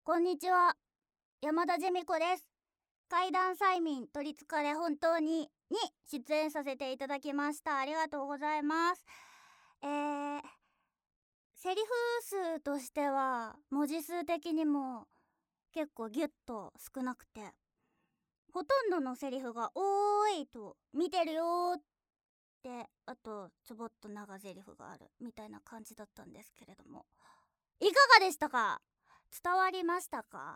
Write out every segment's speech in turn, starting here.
こんにちは、山田ジェミコです。怪談催眠取りつかれ本当に出演させていただきました。ありがとうございます。セリフ数としては文字数的にも結構ギュッと少なくて、ほとんどのセリフがおーいと見てるよーって、あとちょぼっと長セリフがあるみたいな感じだったんですけれども、いかがでしたか？伝わりましたか？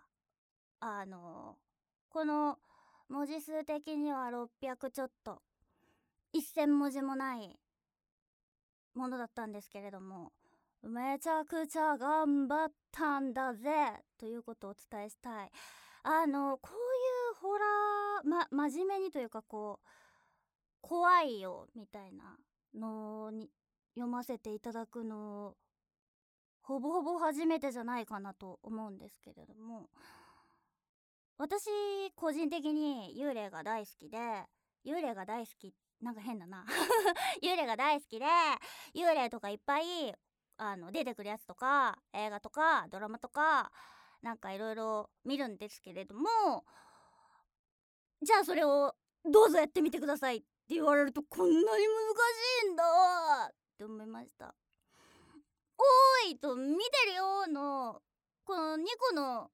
この文字数的には600ちょっと、1000文字もないものだったんですけれども、めちゃくちゃ頑張ったんだぜということをお伝えしたい。こういうホラー、真面目にというか、こう怖いよみたいなのに読ませていただくのほぼほぼ初めてじゃないかなと思うんですけれども、私個人的に幽霊が大好きで、幽霊が大好きなんか変だな幽霊が大好きで、幽霊とかいっぱい出てくるやつとか映画とかドラマとかなんかいろいろ見るんですけれども、じゃあそれをどうぞやってみてくださいって言われると、こんなに難しいんだって思いました。おーいと見てるよのこの2個の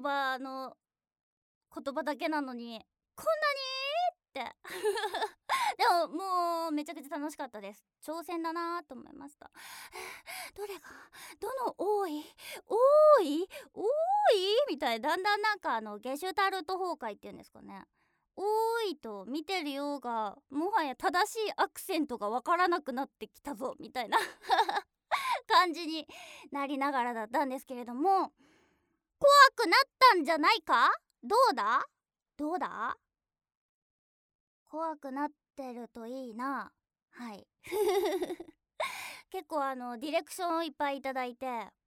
言葉だけなのに、こんなにってでももうめちゃくちゃ楽しかったです。挑戦だなと思いました。どれがどの多い多い多いみたいな、だんだんなんかゲシュタルト崩壊っていうんですかね、多いと見てるようがもはや正しいアクセントがわからなくなってきたぞみたいな感じになりながらだったんですけれども、怖くなったんじゃないか？どうだどうだ怖くなってるといいな。はい結構ディレクションをいっぱいいただいて、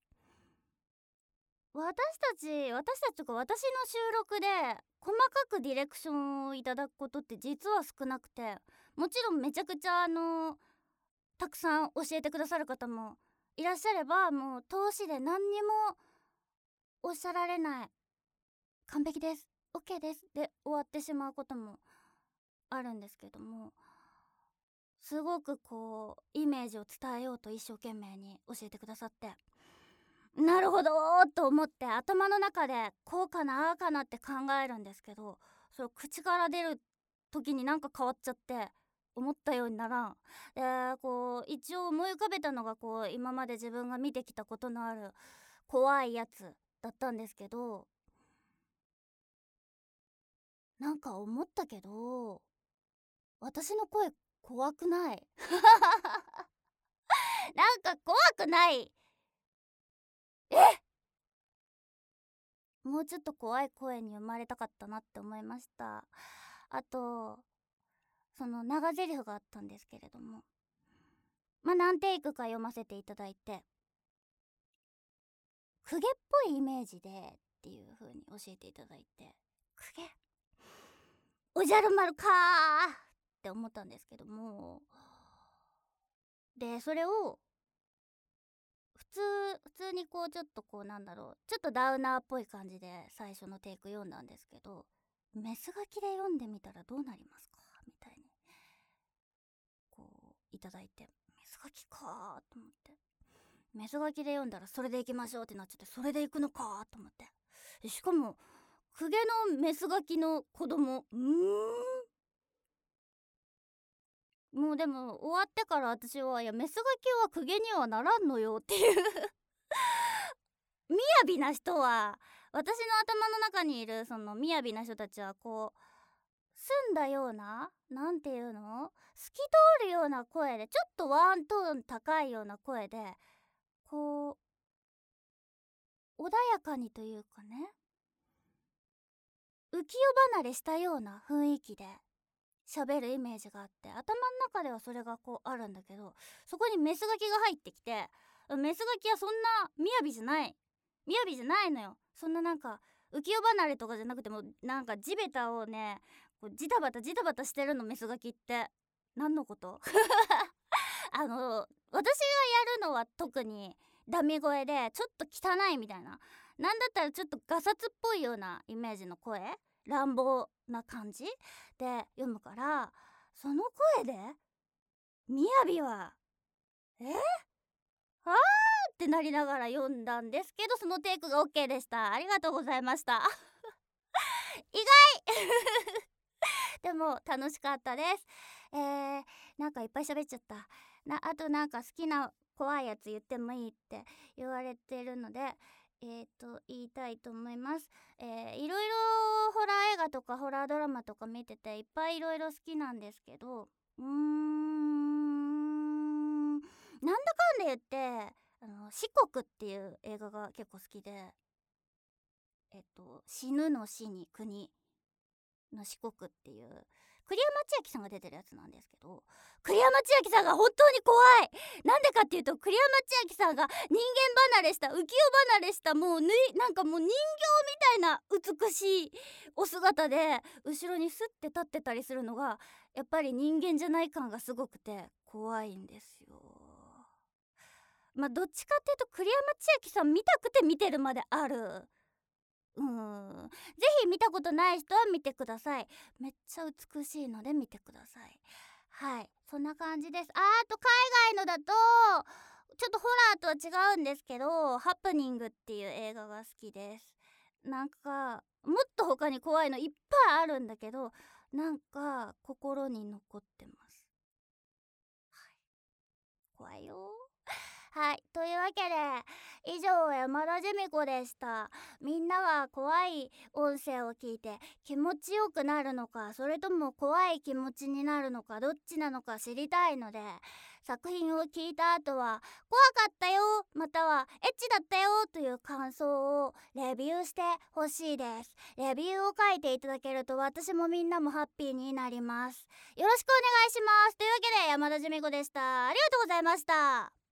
私たちとか私の収録で細かくディレクションをいただくことって実は少なくて、もちろんめちゃくちゃたくさん教えてくださる方もいらっしゃれば、もう通しで何にもおっしゃられない、完璧です OK ですで終わってしまうこともあるんですけども、すごくこうイメージを伝えようと一生懸命に教えてくださって、なるほどーと思って頭の中でこうかなああかなって考えるんですけど、それ口から出る時になんか変わっちゃって思ったようにならんで、こう一応思い浮かべたのがこう今まで自分が見てきたことのある怖いやつだったんですけど、なんか思ったけど私の声怖くないなんか怖くない。もうちょっと怖い声に生まれたかったなって思いました。あとその長台詞があったんですけれども、何テイクか読ませていただいて、公家っぽいイメージでっていう風に教えていただいて、公家おじゃる丸かーって思ったんですけども、でそれを普通にこうちょっとこうなんだろう、ちょっとダウナーっぽい感じで最初のテイク読んだんですけど、メス書きで読んでみたらどうなりますかみたいにこういただいて、メス書きかーと思って、メス書きで読んだらそれでいきましょうってなっちゃって、それでいくのかーと思って、しかも公家のメス書きの子供もうでも終わってから私は、いやメス書きは公家にはならんのよっていう雅な人は、私の頭の中にいるその雅な人たちはこう澄んだような、なんていうの、透き通るような声で、ちょっとワントーン高いような声でこう穏やかにというかね、浮世離れしたような雰囲気で喋るイメージがあって、頭の中ではそれがこうあるんだけど、そこにメスガキが入ってきて、メスガキはそんな雅じゃない、雅じゃないのよ。そんななんか浮世離れとかじゃなくても、なんか地べたをねこうジタバタジタバタしてるの、メスガキって。何のこと私がやるのは特にダミ声でちょっと汚いみたいな、 なんだったらちょっとガサツっぽいようなイメージの声、乱暴な感じで読むから、その声でみやびはあーってなりながら読んだんですけど、そのテイクが OK でした。ありがとうございました意外でも楽しかったです。なんかいっぱい喋っちゃった。あとなんか好きな怖いやつ言ってもいいって言われてるので、言いたいと思います。いろいろホラー映画とかホラードラマとか見てていっぱいいろいろ好きなんですけど、なんだかんで言って四国っていう映画が結構好きで、死ぬの死に国の四国っていう栗山千明さんが出てるやつなんですけど、栗山千明さんが本当に怖い。なんでかっていうと、栗山千明さんが人間離れした浮世離れしたなんかもう人形みたいな美しいお姿で後ろにスッて立ってたりするのがやっぱり人間じゃない感がすごくて怖いんですよ。まあどっちかっていうと栗山千明さん見たくて見てるまである。ぜひ見たことない人は見てください。めっちゃ美しいので見てください。はい、そんな感じです。あと海外のだとちょっとホラーとは違うんですけど、ハプニングっていう映画が好きです。なんかもっと他に怖いのいっぱいあるんだけど、なんか心に残ってます。はい、怖いよ。はい、というわけで以上山田ジェミ子でした。みんなは怖い音声を聞いて気持ちよくなるのか、それとも怖い気持ちになるのか、どっちなのか知りたいので、作品を聞いた後は怖かったよ、またはエッチだったよという感想をレビューしてほしいです。レビューを書いていただけると私もみんなもハッピーになります。よろしくお願いします。というわけで山田ジェミ子でした。ありがとうございました。